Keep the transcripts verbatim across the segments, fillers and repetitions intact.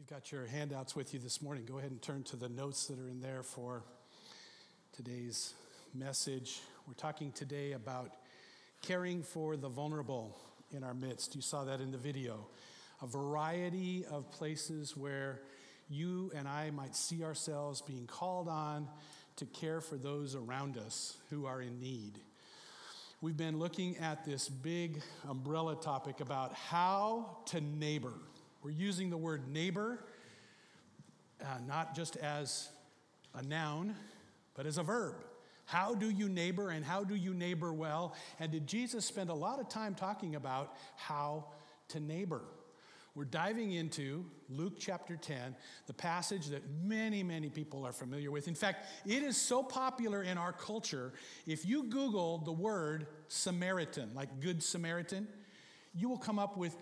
got your handouts with you this morning. Go ahead and turn to the notes that are in there for today's message. We're talking today about caring for the vulnerable in our midst. You saw that in the video. A variety of places where you and I might see ourselves being called on to care for those around us who are in need. We've been looking at this big umbrella topic about how to neighbor. We're using the word neighbor uh, not just as a noun, but as a verb. How do you neighbor, and how do you neighbor well? And did Jesus spend a lot of time talking about how to neighbor? We're diving into Luke chapter ten, the passage that many, many people are familiar with. In fact, it is so popular in our culture, if you Google the word Samaritan, like Good Samaritan, you will come up with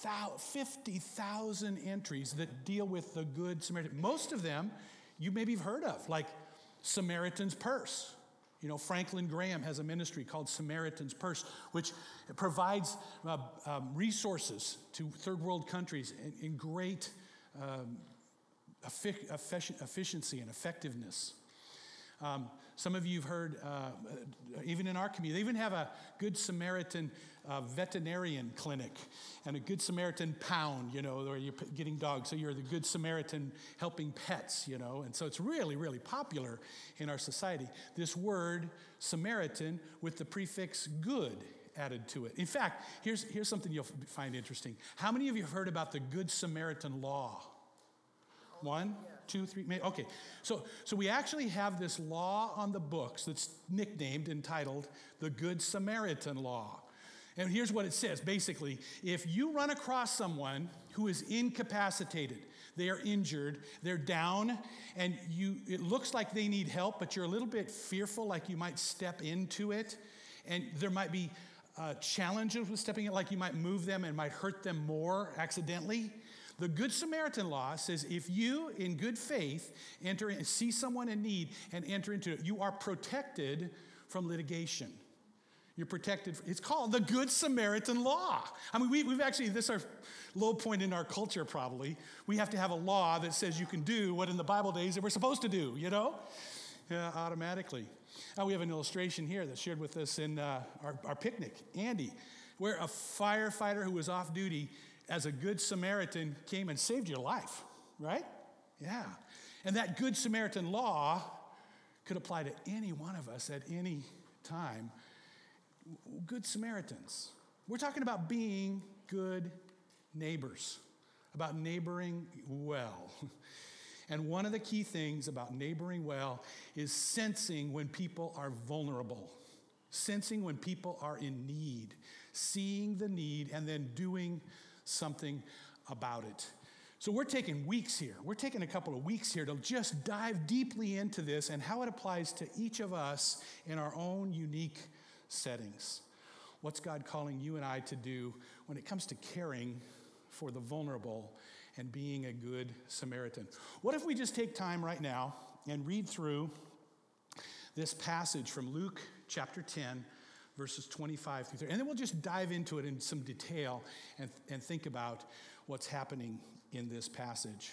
fifty thousand entries that deal with the Good Samaritan. Most of them you maybe have heard of, like Samaritan's Purse. You know, Franklin Graham has a ministry called Samaritan's Purse, which provides uh, um, resources to third world countries in, in great um, effic- efficiency and effectiveness. Um, some of you have heard, uh, even in our community, they even have a Good Samaritan uh, veterinarian clinic and a Good Samaritan pound, you know, where you're getting dogs. So you're the Good Samaritan helping pets, you know. And so it's really, really popular in our society. This word Samaritan with the prefix good added to it. In fact, here's, here's something you'll find interesting. How many of you have heard about the Good Samaritan law? One, two, three, maybe. Okay, so so we actually have this law on the books that's nicknamed, entitled, the Good Samaritan Law. And here's what it says. Basically, if you run across someone who is incapacitated, they are injured, they're down, and you it looks like they need help, but you're a little bit fearful, like you might step into it, and there might be uh, challenges with stepping in, like you might move them and might hurt them more accidentally. The Good Samaritan law says if you, in good faith, enter in, see someone in need and enter into it, you are protected from litigation. You're protected. It's called the Good Samaritan law. I mean, we, we've actually, this is our low point in our culture probably. We have to have a law that says you can do what in the Bible days that we're supposed to do, you know, uh, automatically. Now, we have an illustration here that's shared with us in uh, our, our picnic, Andy, where a firefighter who was off duty as a Good Samaritan came and saved your life, right? Yeah. And that Good Samaritan law could apply to any one of us at any time. Good Samaritans. We're talking about being good neighbors, about neighboring well. And one of the key things about neighboring well is sensing when people are vulnerable, sensing when people are in need, seeing the need, and then doing something about it. So we're taking weeks here. We're taking a couple of weeks here to just dive deeply into this and how it applies to each of us in our own unique settings. What's God calling you and I to do when it comes to caring for the vulnerable and being a good Samaritan? What if we just take time right now and read through this passage from Luke chapter ten, verses twenty-five through thirty. And then we'll just dive into it in some detail and, and think about what's happening in this passage.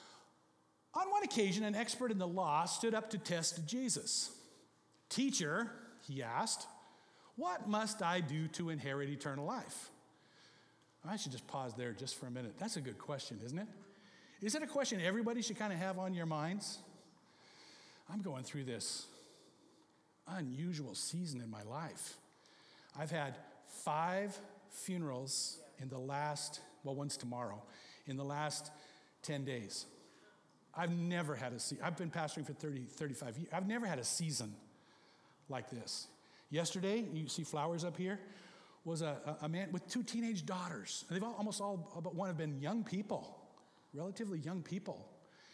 On one occasion, an expert in the law stood up to test Jesus. "Teacher," he asked, "what must I do to inherit eternal life?" I should just pause there just for a minute. That's a good question, isn't it? Is it a question everybody should kind of have on your minds? I'm going through this unusual season in my life. I've had five funerals in the last, well, one's tomorrow, in the last ten days. I've never had a season. I've been pastoring for thirty, thirty-five years. I've never had a season like this. Yesterday, you see flowers up here, was a, a man with two teenage daughters. They've all, almost all but one have been young people, relatively young people.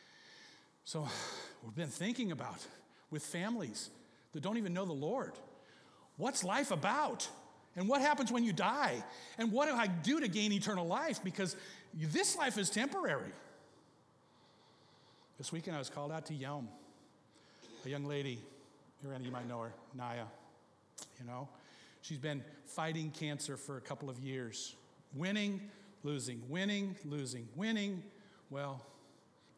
So we've been thinking about, with families that don't even know the Lord, what's life about? And what happens when you die? And what do I do to gain eternal life? Because this life is temporary. This weekend I was called out to Yelm. A young lady, you might know her, Naya, you know. She's been fighting cancer for a couple of years. Winning, losing, winning, losing, winning. Well,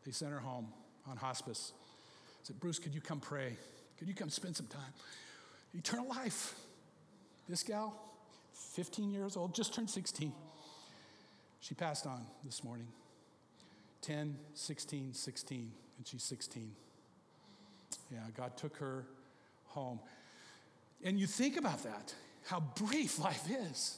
They sent her home on hospice. Said, Bruce, could you come pray? Could you come spend some time? Eternal life. This gal, fifteen years old, just turned sixteen. She passed on this morning. ten, sixteen, sixteen, and she's sixteen. Yeah, God took her home. And you think about that, how brief life is.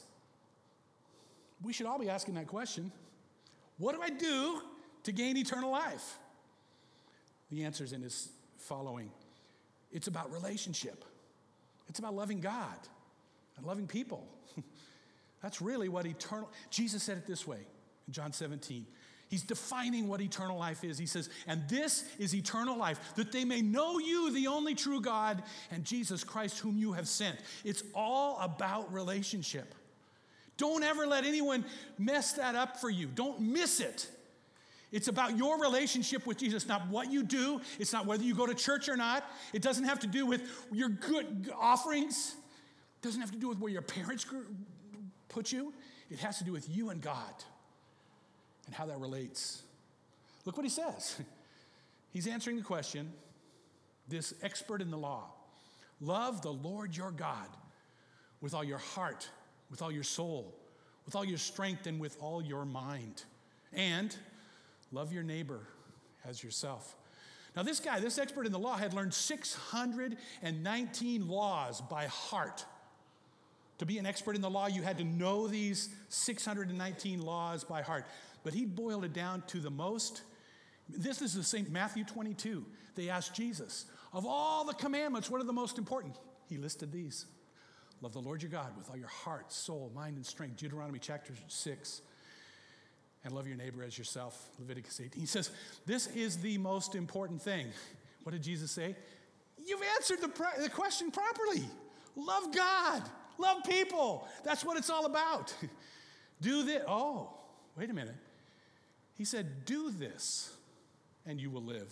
We should all be asking that question. What do I do to gain eternal life? The answer is in his following. It's about relationship. It's about loving God and loving people. That's really what eternal, Jesus said it this way in John seventeen. He's defining what eternal life is. He says, and this is eternal life, that they may know you, the only true God, and Jesus Christ, whom you have sent. It's all about relationship. Don't ever let anyone mess that up for you. Don't miss it. It's about your relationship with Jesus, not what you do. It's not whether you go to church or not. It doesn't have to do with your good offerings. It doesn't have to do with where your parents put you. It has to do with you and God and how that relates. Look what he says. He's answering the question, this expert in the law. Love the Lord your God with all your heart, with all your soul, with all your strength, and with all your mind. And love your neighbor as yourself. Now this guy, this expert in the law, had learned six hundred nineteen laws by heart. To be an expert in the law, you had to know these six hundred nineteen laws by heart. But he boiled it down to the most. This is the same, Matthew twenty-two. They asked Jesus, of all the commandments, what are the most important? He listed these. Love the Lord your God with all your heart, soul, mind, and strength. Deuteronomy chapter six. And love your neighbor as yourself. Leviticus eighteen. He says, this is the most important thing. What did Jesus say? You've answered the, pro- the question properly. Love God. Love people. That's what it's all about. Do this. Oh, wait a minute. He said, do this and you will live.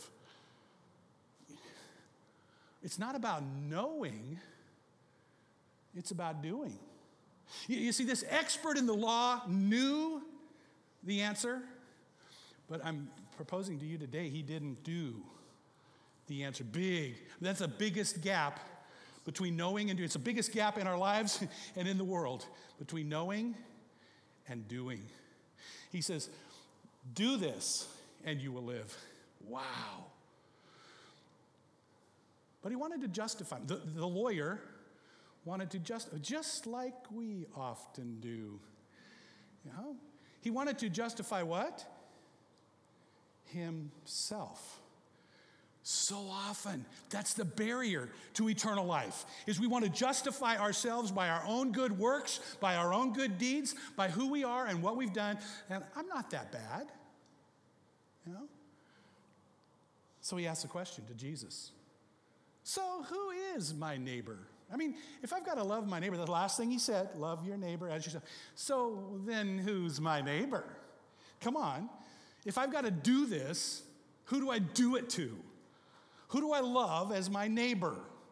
It's not about knowing. It's about doing. You, you see, this expert in the law knew the answer, but I'm proposing to you today, he didn't do the answer. Big. That's the biggest gap between knowing and doing. It's the biggest gap in our lives and in the world between knowing and doing. He says, do this and you will live. Wow. But he wanted to justify. The, the lawyer wanted to just, just like we often do. You know? He wanted to justify what? Himself. So often, that's the barrier to eternal life, is we want to justify ourselves by our own good works, by our own good deeds, by who we are and what we've done. And I'm not that bad. You know? So he asked the question to Jesus. So who is my neighbor? I mean, if I've got to love my neighbor, the last thing he said, love your neighbor as yourself. So then who's my neighbor? Come on. If I've got to do this, who do I do it to? Who do I love as my neighbor?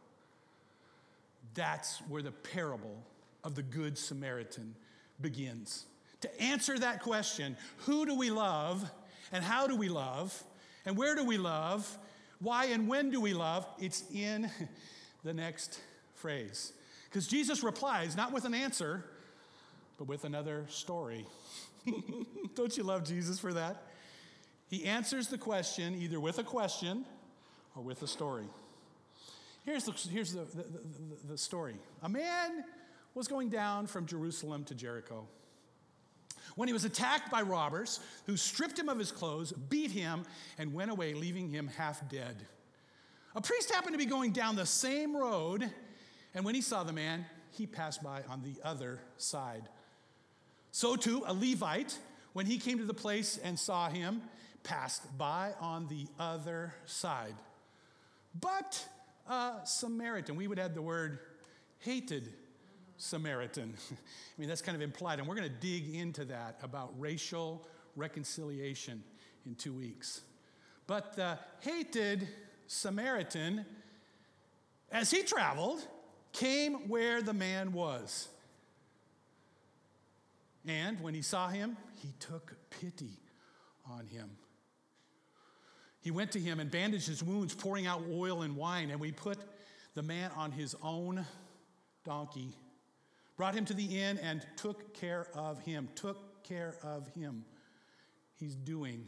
That's where the parable of the Good Samaritan begins. To answer that question, who do we love and how do we love and where do we love, why and when do we love? It's in the next phrase. Because Jesus replies, not with an answer, but with another story. Don't you love Jesus for that? He answers the question either with a question or with a story. Here's the, here's the, the, the, the story. A man was going down from Jerusalem to Jericho when he was attacked by robbers who stripped him of his clothes, beat him, and went away, leaving him half dead. A priest happened to be going down the same road, and when he saw the man, he passed by on the other side. So too, a Levite, when he came to the place and saw him, passed by on the other side. But a Samaritan, we would add the word hated Samaritan. I mean, that's kind of implied, and we're going to dig into that about racial reconciliation in two weeks. But the hated Samaritan, as he traveled, came where the man was. And when he saw him, he took pity on him. He went to him and bandaged his wounds, pouring out oil and wine. And we put the man on his own donkey, brought him to the inn, and took care of him. Took care of him. He's doing.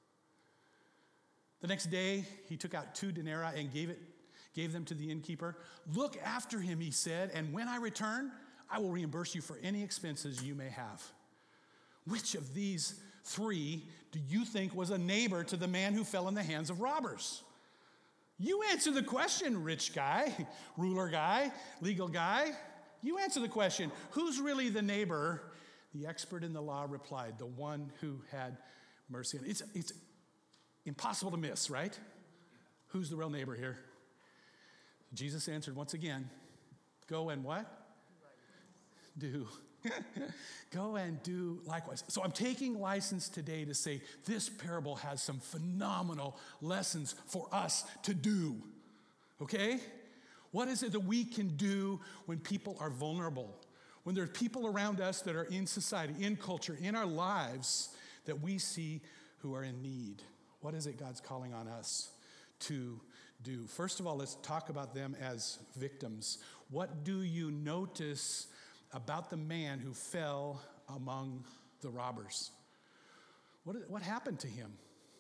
The next day, he took out two denarii and gave it, gave them to the innkeeper. Look after him, he said, and when I return, I will reimburse you for any expenses you may have. Which of these three do you think was a neighbor to the man who fell in the hands of robbers? You answer the question, rich guy, ruler guy, legal guy. You answer the question. Who's really the neighbor? The expert in the law replied, the one who had mercy. It's, it's impossible to miss, right? Who's the real neighbor here? Jesus answered once again, go and what? Do. Go and do likewise. So I'm taking license today to say this parable has some phenomenal lessons for us to do. Okay? What is it that we can do when people are vulnerable? When there are people around us that are in society, in culture, in our lives that we see who are in need? What is it God's calling on us to do? First of all, let's talk about them as victims. What do you notice about the man who fell among the robbers? What, what happened to him?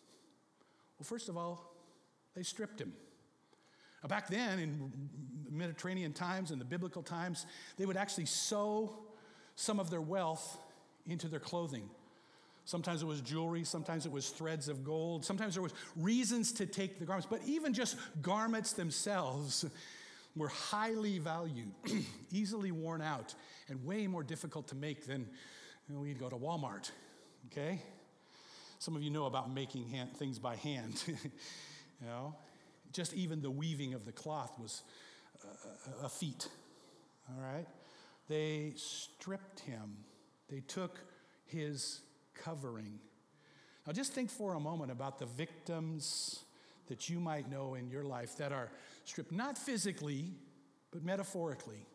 Well, first of all, they stripped him. Now, back then, in Mediterranean times and the biblical times, they would actually sew some of their wealth into their clothing. Sometimes it was jewelry, sometimes it was threads of gold, sometimes there was reasons to take the garments, but even just garments themselves were highly valued, easily worn out, and way more difficult to make than you know, we'd go to Walmart, okay? Some of you know about making hand, things by hand, you know? Just even the weaving of the cloth was a, a feat, all right? They stripped him. They took his covering. Now just think for a moment about the victims that you might know in your life that are stripped, not physically, but metaphorically.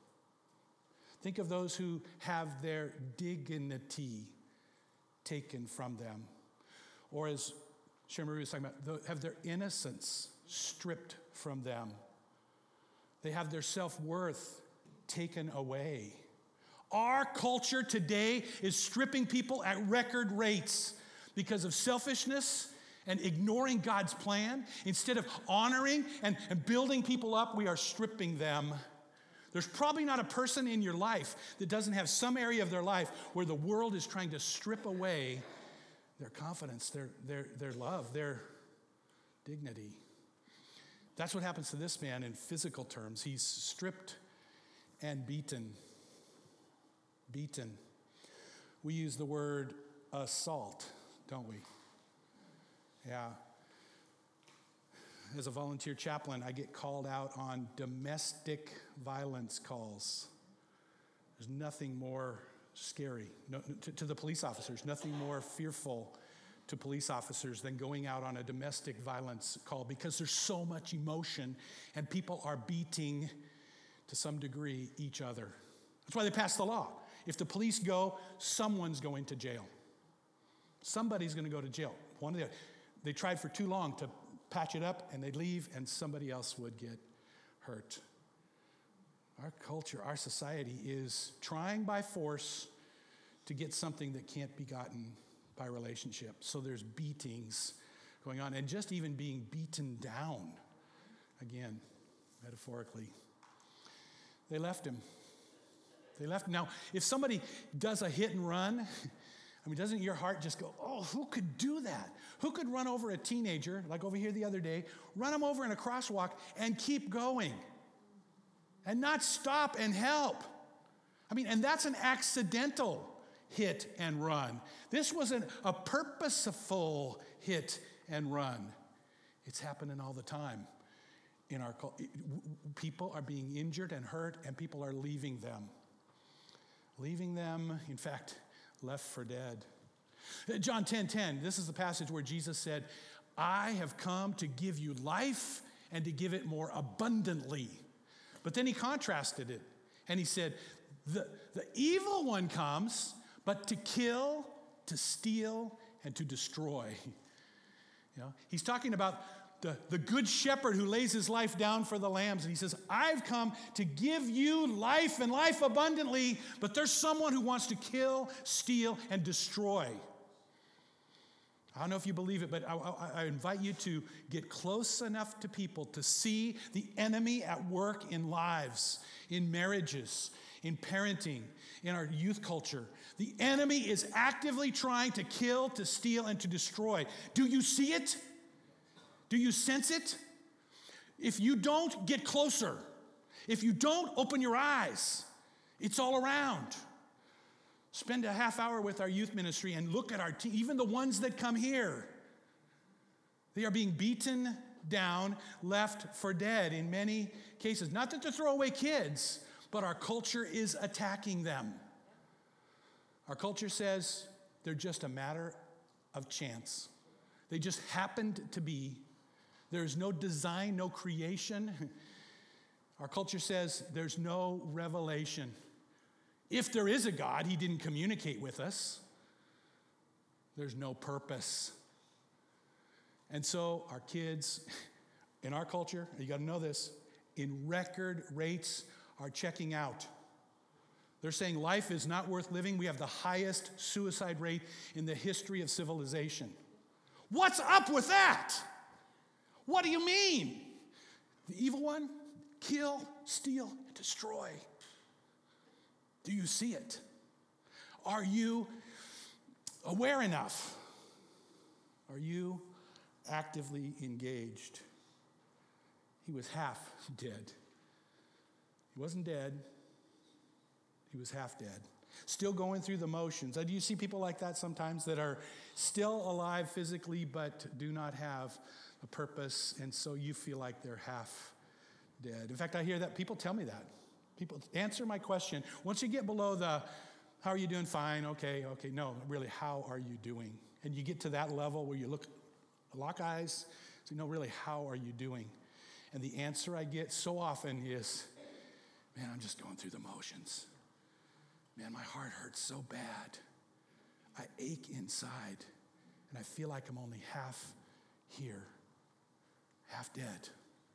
Think of those who have their dignity taken from them. Or as Shermarie was talking about, have their innocence stripped from them. They have their self-worth taken away. Our culture today is stripping people at record rates because of selfishness and ignoring God's plan. Instead of honoring and, and building people up, we are stripping them. There's probably not a person in your life that doesn't have some area of their life where the world is trying to strip away their confidence, their, their, their love, their dignity. That's what happens to this man in physical terms. He's stripped and beaten. Beaten. We use the word assault, don't we? Yeah. As a volunteer chaplain, I get called out on domestic violence calls. There's nothing more scary no, to, to the police officers, nothing more fearful to police officers than going out on a domestic violence call because there's so much emotion and people are beating, to some degree, each other. That's why they passed the law. If the police go, someone's going to jail. Somebody's going to go to jail. One of the, they tried for too long to patch it up, and they'd leave, and somebody else would get hurt. Our culture, our society is trying by force to get something that can't be gotten by relationship. So there's beatings going on, and just even being beaten down, again, metaphorically. They left him. They left him. Now, if somebody does a hit and run, I mean, doesn't your heart just go, oh, who could do that? Who could run over a teenager, like over here the other day, run him over in a crosswalk and keep going and not stop and help? I mean, and that's an accidental hit and run. This wasn't a purposeful hit and run. It's happening all the time in our culture. People are being injured and hurt, and people are leaving them. Leaving them, in fact, left for dead. John ten ten, this is the passage where Jesus said, I have come to give you life and to give it more abundantly. But then he contrasted it, and he said, the, the evil one comes, but to kill, to steal, and to destroy. You know, he's talking about the, the good shepherd who lays his life down for the lambs. And he says, I've come to give you life and life abundantly, but there's someone who wants to kill, steal, and destroy. I don't know if you believe it, but I, I, I invite you to get close enough to people to see the enemy at work in lives, in marriages, in parenting, in our youth culture. The enemy is actively trying to kill, to steal, and to destroy. Do you see it? Do you sense it? If you don't, get closer. If you don't, open your eyes. It's all around. Spend a half hour with our youth ministry and look at our team, even the ones that come here. They are being beaten down, left for dead in many cases. Not that they're throwaway kids, but our culture is attacking them. Our culture says they're just a matter of chance. They just happened to be. There's no design, no creation. Our culture says there's no revelation. If there is a God, he didn't communicate with us. There's no purpose. And so our kids in our culture, you got to know this, in record rates are checking out. They're saying life is not worth living. We have the highest suicide rate in the history of civilization. What's up with that? What do you mean? The evil one? Kill, steal, destroy. Do you see it? Are you aware enough? Are you actively engaged? He was half dead. He wasn't dead. He was half dead. Still going through the motions. Do you see people like that sometimes that are still alive physically but do not have a purpose, and so you feel like they're half dead? In fact, I hear that. People tell me that. People answer my question. Once you get below the, how are you doing? Fine, okay, okay. No, really, how are you doing? And you get to that level where you look, lock eyes, so you know, really, how are you doing? And the answer I get so often is, man, I'm just going through the motions. Man, my heart hurts so bad. I ache inside, and I feel like I'm only half here, half dead.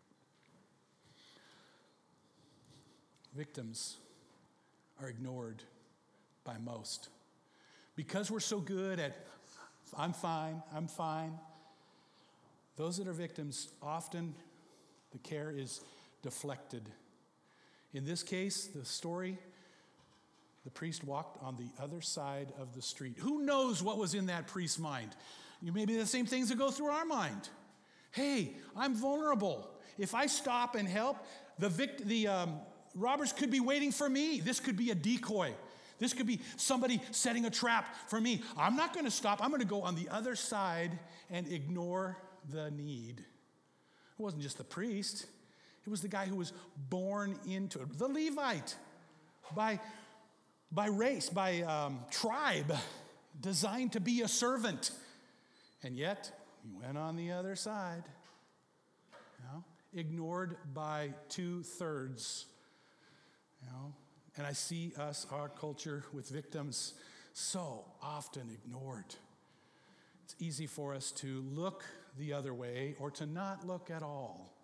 Victims are ignored by most. Because we're so good at, I'm fine, I'm fine, those that are victims, often the care is deflected. In this case, the story, the priest walked on the other side of the street. Who knows what was in that priest's mind? You maybe the same things that go through our mind. Hey, I'm vulnerable. If I stop and help, the vict- the um, robbers could be waiting for me. This could be a decoy. This could be somebody setting a trap for me. I'm not going to stop. I'm going to go on the other side and ignore the need. It wasn't just the priest. It was the guy who was born into it. The Levite, by, by race, by um, tribe, designed to be a servant. And yet, he went on the other side. You know, ignored by two-thirds. You know, and I see us, our culture, with victims so often ignored. It's easy for us to look the other way or to not look at all,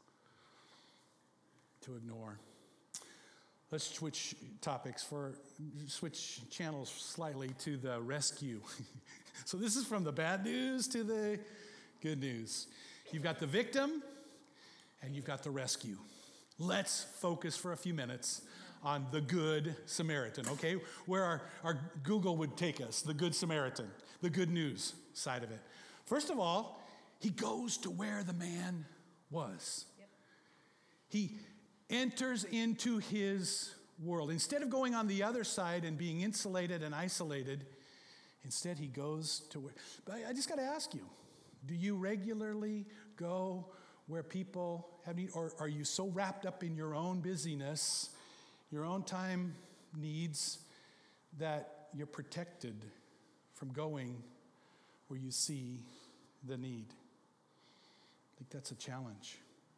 to ignore. Let's switch topics for, switch channels slightly to the rescue. So this is from the bad news to the good news. You've got the victim and you've got the rescue. Let's focus for a few minutes on the Good Samaritan, okay? Where our, our Google would take us, the Good Samaritan, the good news side of it. First of all, he goes to where the man was. Yep. He enters into his world. Instead of going on the other side and being insulated and isolated, instead he goes to where, but I just got to ask you, do you regularly go where people have need, or are you so wrapped up in your own busyness, your own time needs, that you're protected from going where you see the need? I think that's a challenge.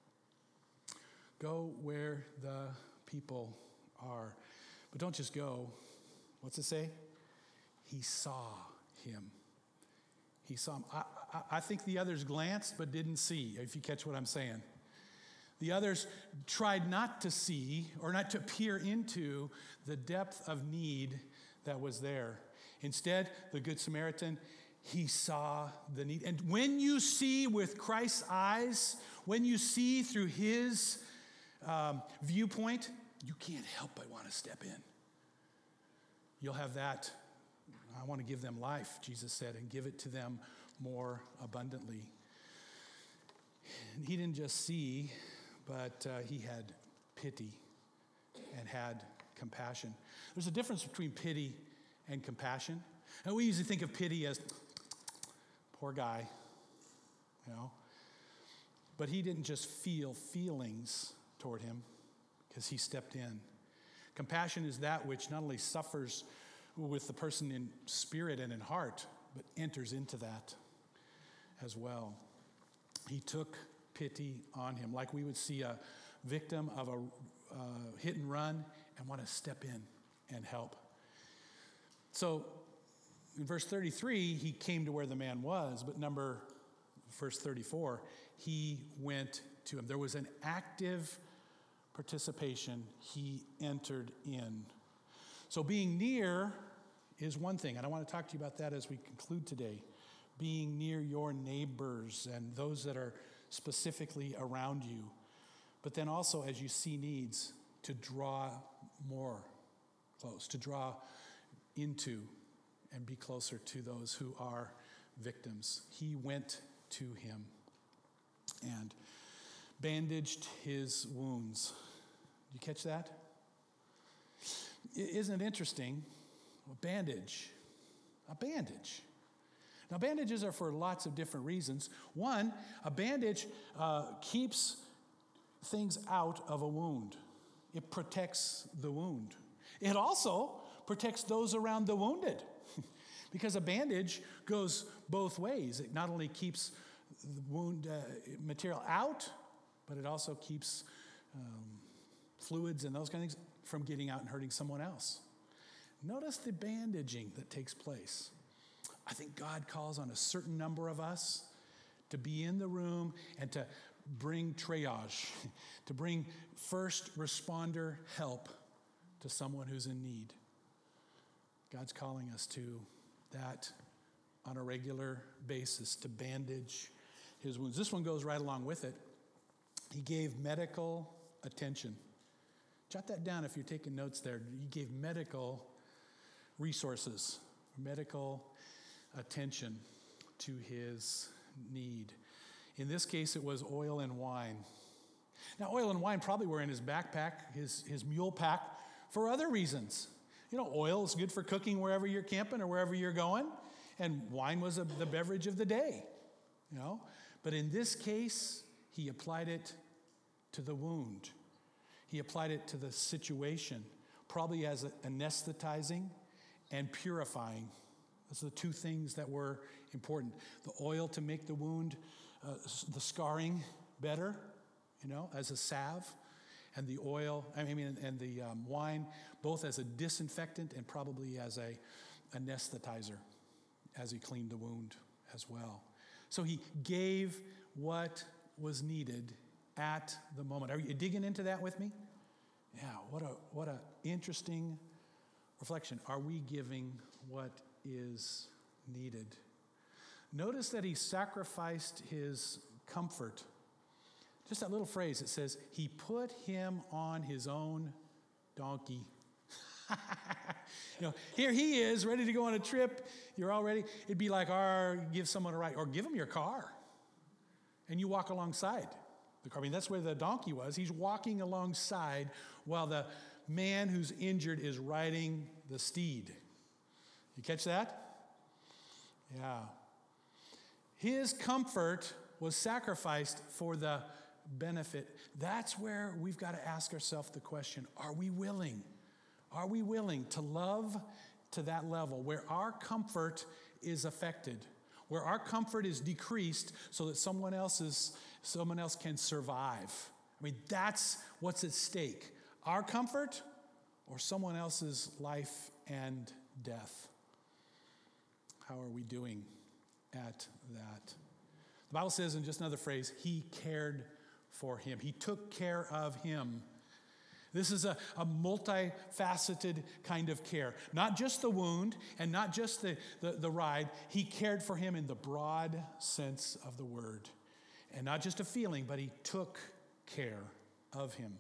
Go where the people are. But don't just go. What's it say? He saw him. He saw him. I, I, I think the others glanced but didn't see, if you catch what I'm saying. The others tried not to see or not to peer into the depth of need that was there. Instead, the Good Samaritan, he saw the need. And when you see with Christ's eyes, when you see through his um, viewpoint, you can't help but want to step in. You'll have that. I want to give them life, Jesus said, and give it to them more abundantly. And he didn't just see, but uh, he had pity and had compassion. There's a difference between pity and compassion. And we usually think of pity as, poor guy, you know. But he didn't just feel feelings toward him because he stepped in. Compassion is that which not only suffers with the person in spirit and in heart, but enters into that as well. He took pity on him, like we would see a victim of a uh, hit and run and want to step in and help. So in verse thirty-three, he came to where the man was, but number, verse thirty-four, he went to him. There was an active participation. He entered in. So being near is one thing, and I want to talk to you about that as we conclude today. Being near your neighbors and those that are specifically around you. But then also, as you see needs, to draw more close, to draw into and be closer to those who are victims. He went to him and bandaged his wounds. Did you catch that? Isn't it interesting? A bandage. A bandage. Now, bandages are for lots of different reasons. One, a bandage uh, keeps things out of a wound. It protects the wound. It also protects those around the wounded because a bandage goes both ways. It not only keeps the wound uh, material out, but it also keeps um, fluids and those kind of things from getting out and hurting someone else. Notice the bandaging that takes place. I think God calls on a certain number of us to be in the room and to bring triage, to bring first responder help to someone who's in need. God's calling us to that on a regular basis, to bandage his wounds. This one goes right along with it. He gave medical attention. Jot that down if you're taking notes there. He gave medical resources, medical attention to his need. In this case, it was oil and wine. Now, oil and wine probably were in his backpack, his, his mule pack, for other reasons. You know, oil is good for cooking wherever you're camping or wherever you're going, and wine was a, the beverage of the day, you know. But in this case, he applied it to the wound. He applied it to the situation, probably as a, anesthetizing and purifying. Those are the two things that were important. The oil to make the wound, uh, the scarring better, you know, as a salve, and the oil, I mean, and the um, wine, both as a disinfectant and probably as a anesthetizer, as he cleaned the wound as well. So he gave what was needed at the moment. Are you digging into that with me? Yeah, what a what a interesting reflection. Are we giving what is needed? Notice that he sacrificed his comfort. Just that little phrase, it says, he put him on his own donkey. You know, here he is, ready to go on a trip. You're all ready. It'd be like, or give someone a ride, or give him your car. And you walk alongside the car. I mean, that's where the donkey was. He's walking alongside while the man who's injured is riding the steed. You catch that? Yeah. His comfort was sacrificed for the benefit. That's where we've got to ask ourselves the question, are we willing? Are we willing to love to that level where our comfort is affected, where our comfort is decreased so that someone else's, someone else can survive? I mean, that's what's at stake. Our comfort or someone else's life and death. How are we doing at that. The Bible says, in just another phrase, he cared for him. He took care of him. This is a, a multifaceted kind of care. Not just the wound and not just the, the, the ride. He cared for him in the broad sense of the word. And not just a feeling, but he took care of him.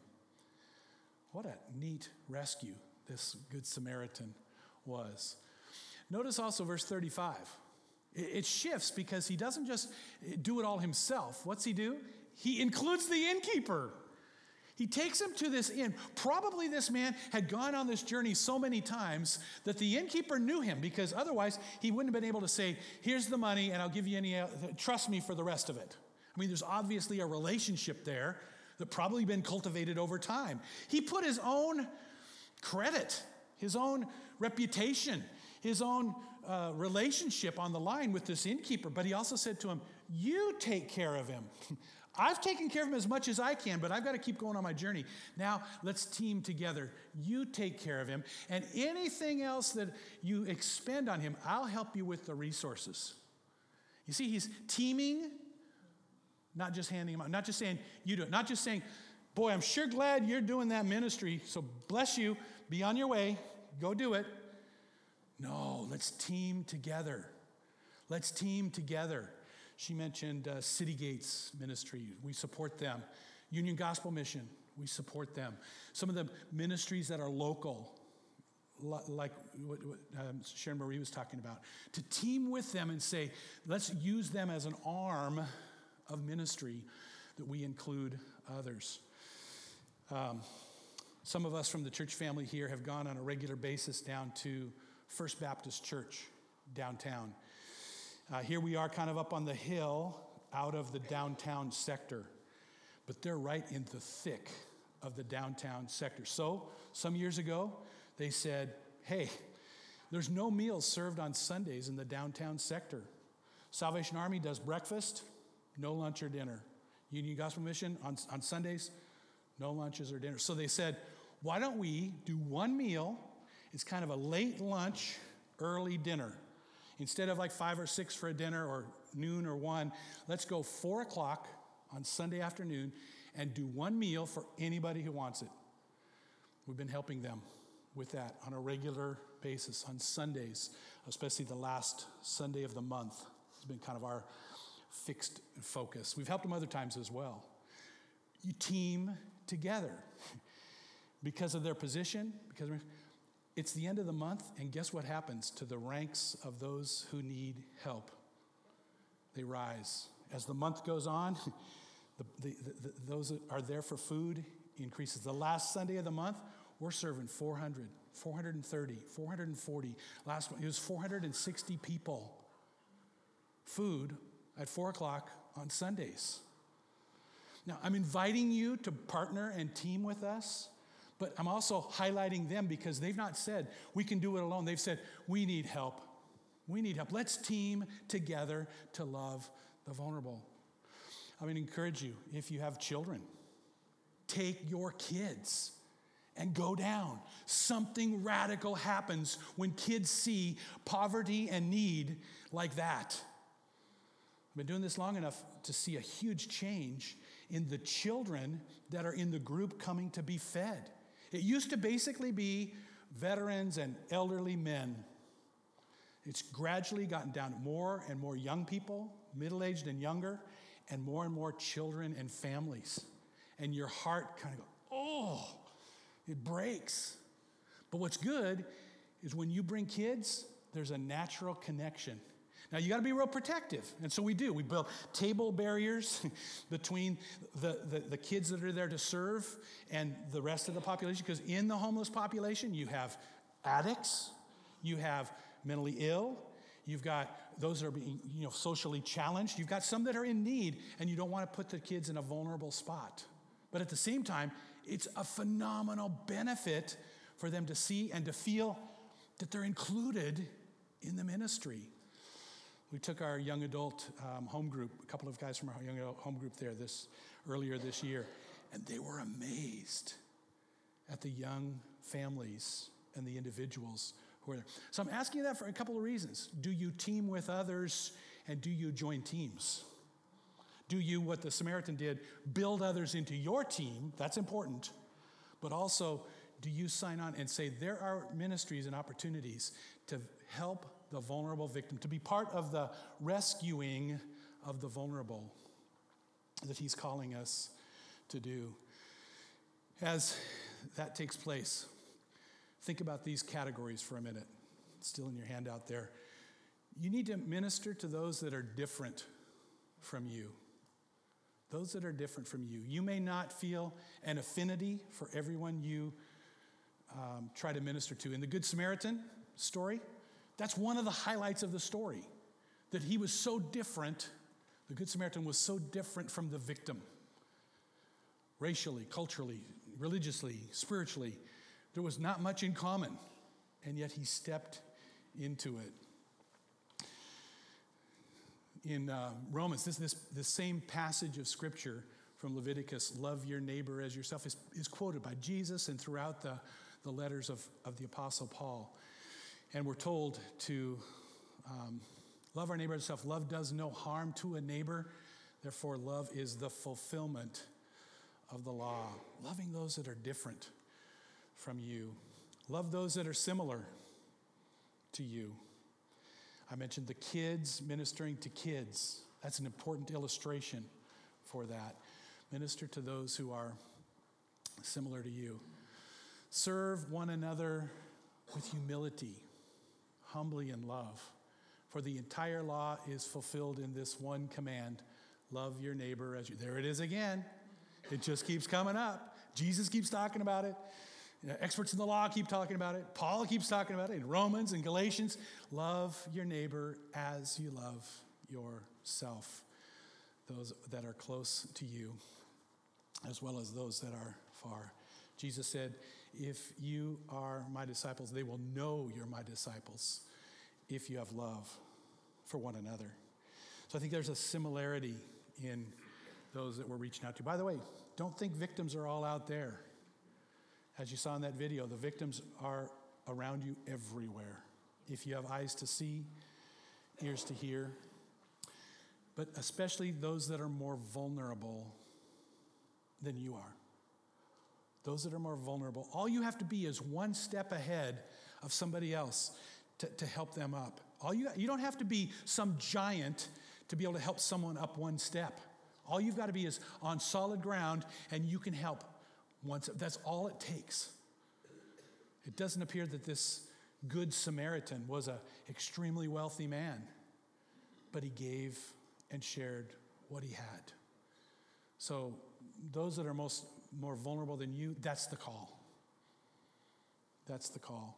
What a neat rescue this Good Samaritan was. Notice also verse thirty-five. It, it shifts because he doesn't just do it all himself. What's he do? He includes the innkeeper. He takes him to this inn. Probably this man had gone on this journey so many times that the innkeeper knew him, because otherwise he wouldn't have been able to say, here's the money and I'll give you any, uh, trust me for the rest of it. I mean, there's obviously a relationship there that probably been cultivated over time. He put his own credit, his own reputation, his own uh, relationship on the line with this innkeeper, but he also said to him, you take care of him. I've taken care of him as much as I can, but I've got to keep going on my journey. Now, let's team together. You take care of him, and anything else that you expend on him, I'll help you with the resources. You see, he's teaming, not just handing him out, not just saying, you do it, not just saying, boy, I'm sure glad you're doing that ministry, so bless you, be on your way, go do it. No, let's team together. Let's team together. She mentioned uh, City Gates Ministry. We support them. Union Gospel Mission. We support them. Some of the ministries that are local, like what, what um, Sharon Marie was talking about, to team with them and say, let's use them as an arm of ministry that we include others. Um, some of us from the church family here have gone on a regular basis down to First Baptist Church downtown. Uh, here we are kind of up on the hill out of the downtown sector, but they're right in the thick of the downtown sector. So some years ago, they said, hey, there's no meals served on Sundays in the downtown sector. Salvation Army does breakfast, no lunch or dinner. Union Gospel Mission on, on Sundays, no lunches or dinners. So they said, why don't we do one meal? It's kind of a late lunch, early dinner. Instead of like five or six for a dinner or noon or one, let's go four o'clock on Sunday afternoon and do one meal for anybody who wants it. We've been helping them with that on a regular basis on Sundays, especially the last Sunday of the month. It's been kind of our fixed focus. We've helped them other times as well. You team together because of their position, because it's the end of the month, and guess what happens to the ranks of those who need help? They rise. As the month goes on, the, the, the, those that are there for food increases. The last Sunday of the month, we're serving four hundred, four hundred thirty, four hundred forty. Last one, it was four hundred sixty people. Food at four o'clock on Sundays. Now, I'm inviting you to partner and team with us. But I'm also highlighting them because they've not said, we can do it alone. They've said, we need help. We need help. Let's team together to love the vulnerable. I mean, encourage you, if you have children, take your kids and go down. Something radical happens when kids see poverty and need like that. I've been doing this long enough to see a huge change in the children that are in the group coming to be fed. It used to basically be veterans and elderly men. It's gradually gotten down to more and more young people, middle-aged and younger, and more and more children and families. And your heart kind of goes, oh, it breaks. But what's good is when you bring kids, there's a natural connection. Now, you got to be real protective. And so we do. We build table barriers between the, the, the kids that are there to serve and the rest of the population. Because in the homeless population, you have addicts, you have mentally ill, you've got those that are being, you know, socially challenged. You've got some that are in need, and you don't want to put the kids in a vulnerable spot. But at the same time, it's a phenomenal benefit for them to see and to feel that they're included in the ministry. We took our young adult um, home group, a couple of guys from our young adult home group there this earlier this year, and they were amazed at the young families and the individuals who are there. So I'm asking you that for a couple of reasons. Do you team with others And do you join teams? Do you, what the Samaritan did, build others into your team? That's important. But also, do you sign on and say, there are ministries and opportunities to help the vulnerable victim, to be part of the rescuing of the vulnerable that he's calling us to do? As that takes place, think about these categories for a minute. It's still in your handout there. You need to minister to those that are different from you. Those that are different from you. You may not feel an affinity for everyone you um, try to minister to. In the Good Samaritan story, that's one of the highlights of the story, that he was so different. The Good Samaritan was so different from the victim. Racially, culturally, religiously, spiritually, there was not much in common, and yet he stepped into it. In uh, Romans, this, this, this same passage of Scripture from Leviticus, love your neighbor as yourself, is, is quoted by Jesus and throughout the, the letters of, of the Apostle Paul. And we're told to um, love our neighbor as ourselves. Love does no harm to a neighbor. Therefore, love is the fulfillment of the law. Loving those that are different from you. Love those that are similar to you. I mentioned the kids, ministering to kids. That's an important illustration for that. Minister to those who are similar to you. Serve one another with humility, humbly in love. For the entire law is fulfilled in this one command: love your neighbor as you. There it is again. It just keeps coming up. Jesus keeps talking about it. You know, experts in the law keep talking about it. Paul keeps talking about it in Romans and Galatians. Love your neighbor as you love yourself. Those that are close to you, as well as those that are far. Jesus said, if you are my disciples, they will know you're my disciples if you have love for one another. So I think there's a similarity in those that we're reaching out to. By the way, don't think victims are all out there. As you saw in that video, the victims are around you everywhere. If you have eyes to see, ears to hear, but especially those that are more vulnerable than you are. Those that are more vulnerable. All you have to be is one step ahead of somebody else to, to help them up. All you, you don't have to be some giant to be able to help someone up one step. All you've got to be is on solid ground, and you can help once. That's all it takes. It doesn't appear that this Good Samaritan was an extremely wealthy man, but he gave and shared what he had. So those that are most more vulnerable than you, that's the call. That's the call.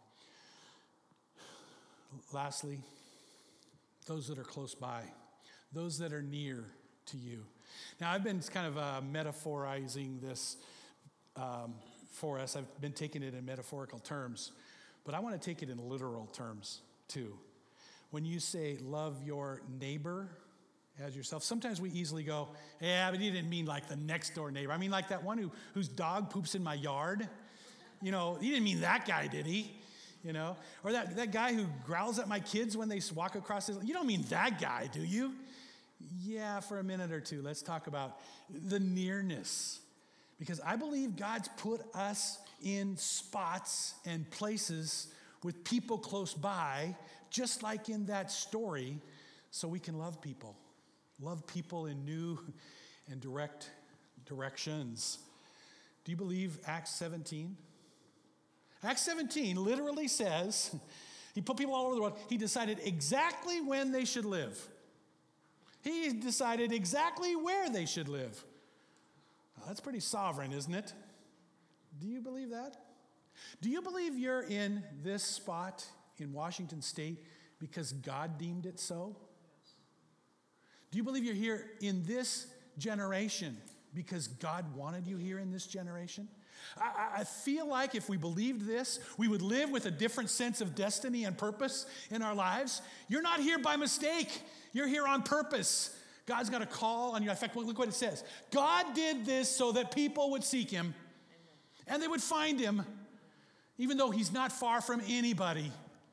Lastly, those that are close by, those that are near to you. Now, I've been kind of uh, metaphorizing this um, for us. I've been taking it in metaphorical terms, but I want to take it in literal terms too. When you say love your neighbor as yourself, sometimes we easily go, yeah, but he didn't mean like the next door neighbor. I mean like that one who whose dog poops in my yard. You know, he didn't mean that guy, did he? You know, or that, that guy who growls at my kids when they walk across his, you don't mean that guy, do you? Yeah, for a minute or two, let's talk about the nearness. Because I believe God's put us in spots and places with people close by, just like in that story, so we can love people. Love people in new and direct directions. Do you believe Acts seventeen? Acts seventeen literally says, he put people all over the world. He decided exactly when they should live. He decided exactly where they should live. Now, that's pretty sovereign, isn't it? Do you believe that? Do you believe you're in this spot in Washington State because God deemed it so? Do you believe you're here in this generation because God wanted you here in this generation? I, I feel like if we believed this, we would live with a different sense of destiny and purpose in our lives. You're not here by mistake. You're here on purpose. God's got a call on you. In fact, look what it says. God did this so that people would seek him and they would find him, even though he's not far from anybody.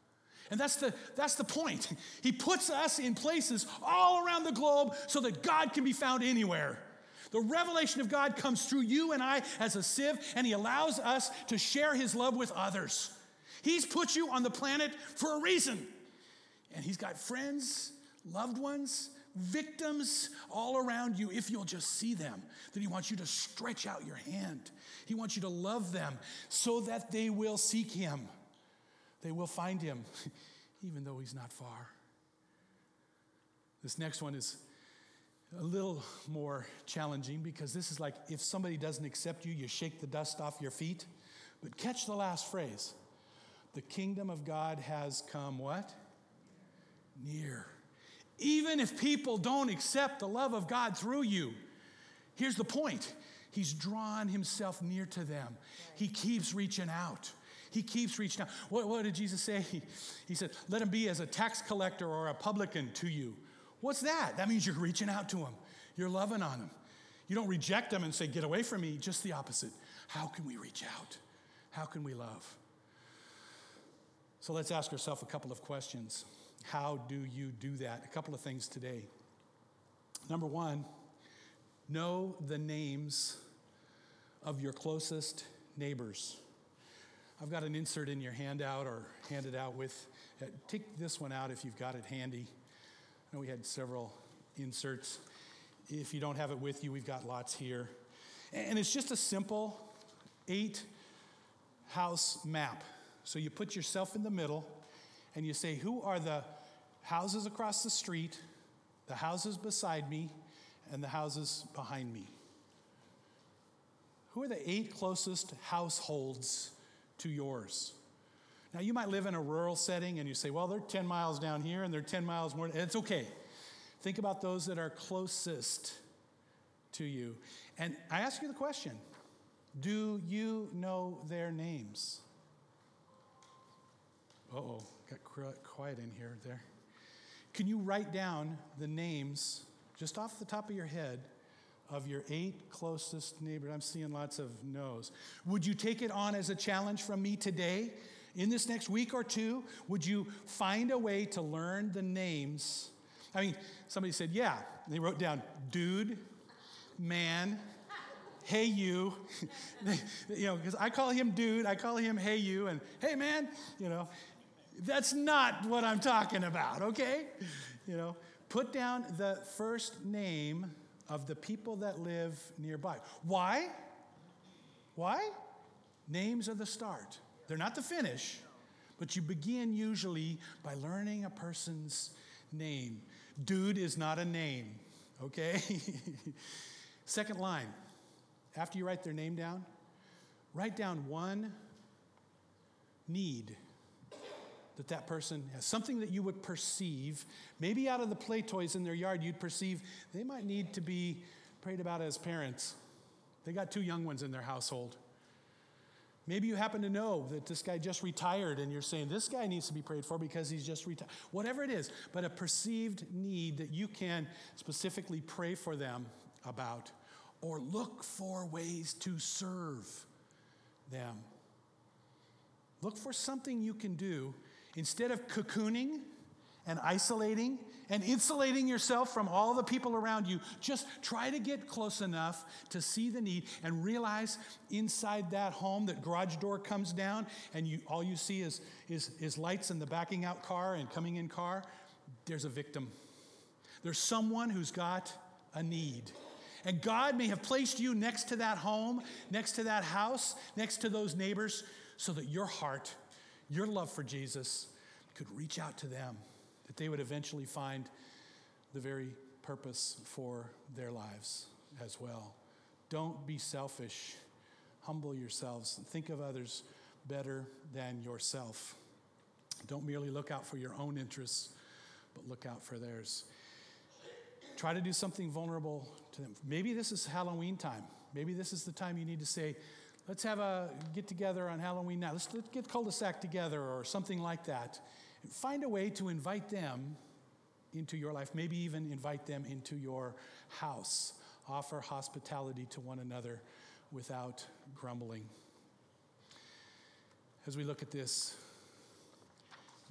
And that's the, that's the point. He puts us in places all around the globe so that God can be found anywhere. The revelation of God comes through you and I as a sieve, and he allows us to share his love with others. He's put you on the planet for a reason. And he's got friends, loved ones, victims all around you if you'll just see them. Then he wants you to stretch out your hand. He wants you to love them so that they will seek him. They will find him, even though he's not far. This next one is a little more challenging because this is like if somebody doesn't accept you, you shake the dust off your feet. But catch the last phrase. The kingdom of God has come what? Near. Even if people don't accept the love of God through you, here's the point. He's drawn himself near to them. He keeps reaching out. He keeps reaching out. What, what did Jesus say? He, he said, let him be as a tax collector or a publican to you. What's that? That means you're reaching out to him. You're loving on him. You don't reject him and say, get away from me. Just the opposite. How can we reach out? How can we love? So let's ask ourselves a couple of questions. How do you do that? A couple of things today. Number one, know the names of your closest neighbors. I've got an insert in your handout or hand it out with, uh, take this one out if you've got it handy. I know we had several inserts. If you don't have it with you, we've got lots here. And it's just a simple eight house map. So you put yourself in the middle and you say, who are the houses across the street, the houses beside me, and the houses behind me? Who are the eight closest households to yours? Now, you might live in a rural setting and you say, well, they're ten miles down here and they're ten miles more. It's okay. Think about those that are closest to you. And I ask you the question, do you know their names? Uh-oh, got quiet in here there. Can you write down the names, just off the top of your head, of your eight closest neighbors? I'm seeing lots of no's. Would you take it on as a challenge from me today? In this next week or two, would you find a way to learn the names? I mean, somebody said, yeah. They wrote down, dude, man, hey you. You know, because I call him dude, I call him hey you, and hey man, you know. That's not what I'm talking about, okay? You know, put down the first name of the people that live nearby. Why? Why? Names are the start. They're not the finish, but you begin usually by learning a person's name. Dude is not a name, okay? Second line, after you write their name down, write down one need that that person has, something that you would perceive, maybe out of the play toys in their yard, you'd perceive they might need to be prayed about as parents. They got two young ones in their household. Maybe you happen to know that this guy just retired and you're saying, this guy needs to be prayed for because he's just retired. Whatever it is, but a perceived need that you can specifically pray for them about or look for ways to serve them. Look for something you can do instead of cocooning and isolating and insulating yourself from all the people around you. Just try to get close enough to see the need and realize inside that home that garage door comes down and you all you see is, is, is lights in the backing out car and coming in car. There's a victim. There's someone who's got a need. And God may have placed you next to that home, next to that house, next to those neighbors, so that your heart, your love for Jesus could reach out to them, that they would eventually find the very purpose for their lives as well. Don't be selfish. Humble yourselves. Think of others better than yourself. Don't merely look out for your own interests, but look out for theirs. Try to do something vulnerable to them. Maybe this is Halloween time. Maybe this is the time you need to say, let's have a get-together on Halloween night. Let's, let's get cul-de-sac together or something like that. And find a way to invite them into your life, maybe even invite them into your house. Offer hospitality to one another without grumbling. As we look at this,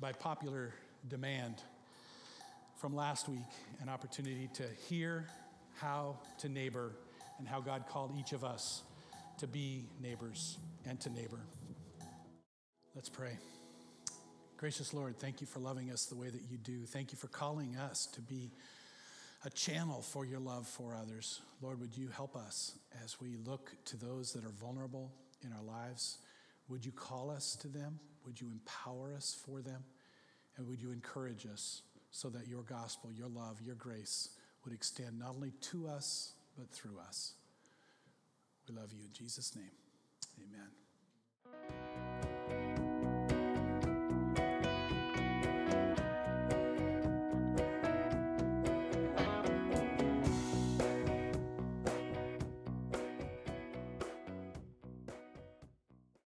by popular demand from last week, an opportunity to hear how to neighbor and how God called each of us to be neighbors and to neighbor. Let's pray. Gracious Lord, thank you for loving us the way that you do. Thank you for calling us to be a channel for your love for others. Lord, would you help us as we look to those that are vulnerable in our lives? Would you call us to them? Would you empower us for them? And would you encourage us so that your gospel, your love, your grace would extend not only to us, but through us? We love you in Jesus' name. Amen.